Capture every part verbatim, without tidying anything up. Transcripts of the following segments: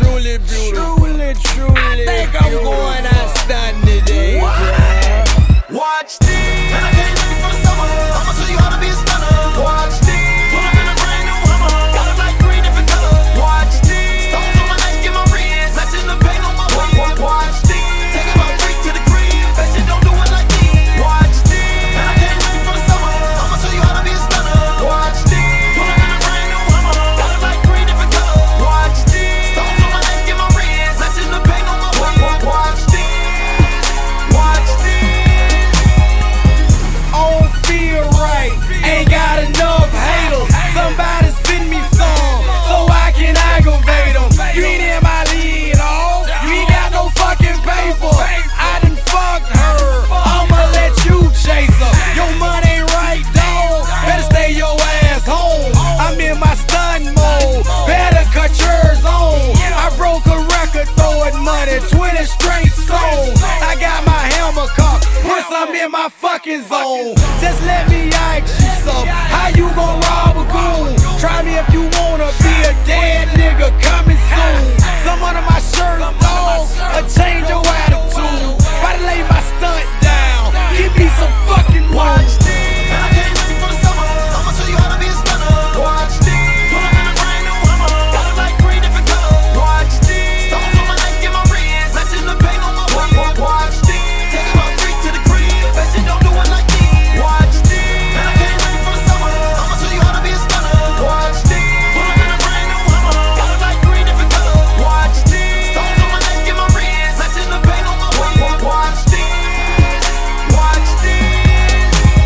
truly beautiful. Truly, truly I think I'm beautiful. going out stunning today. Watch this. Man, I came ready for the summer. I'ma show you how to be a stunner. Watch this. Pull up in a brand new Hummer. Got it like three different colors. Watch this. Stones on my neck, get my wrist. Matching the paint on my waist. Watch this. Take it about three to the crib. Bet you don't do it like me. Watch this. Man, I came ready for the summer. I'ma show you how to be a stunner. Watch this. Pull up in a brand new Hummer. Got it like three different colors. Watch this. Stones on my neck, get my wrist. Matching the paint on my waist. Watch this. Watch this. Don't feel right, ain't got enough haters. Somebody send me some, so I can aggravate them. You ain't in my lead, oh. You ain't got no fucking paper. I done fucked her, I'ma let you chase her. Your money ain't right, dawg. Better stay your ass home. I'm in my stun mode, better cut yours on. I broke a record throwing money, twenty straight songs. I got my hammer cocked, put some in my fucking zone. Just let me ask you something. How you gon' rob a goon? Try me if you wanna be a dead nigga coming soon. Some under my shirt, dog, or change your attitude. About to lay my stunt down. Give me some fucking Watch watch. this. Man, I came ready for the summer. I'ma show you how to be a stunner. Watch this. Pull up in a brand new Hummer. Got it like three different colors. Watch this. Stones on my neck, get my wrist. Matching the paint on my waist. Watch this. Take it about three to the crib. Bet you don't do it like me. Watch this. Man, I came ready for the summer. I'ma show you how to be a stunner. Watch this. Pull up in a brand new Hummer. Got it like three different colors. Watch this. Stones on my neck, get my wrist. Matching the paint on my waist. Watch this. Watch this.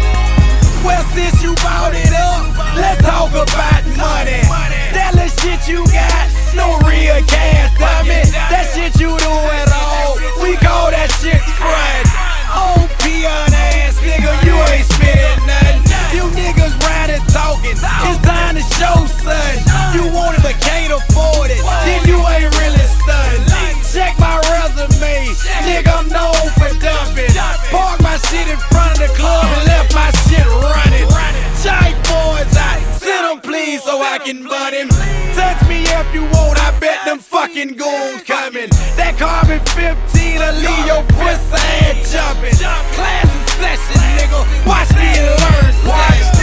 Well, since you brought it up, let's talk about money. That little shit you got, no real cash, dummy. That shit you do at all, we call that shit front. Oh, peon ass nigga, you ain't spending nothing. You niggas round and talking, it's time to show, son. You want it but can't afford it, then you ain't really stunned. Check my resume, nigga, I'm known for dumping. Park my shit in front of the club and left my shit running. Giant boys out, send them please so I can butt him. Touch me if you want, I bet them fucking goons coming. That carbon fifteen will leave your pussy ass jumping. Class in session, nigga, watch me and learn. Watch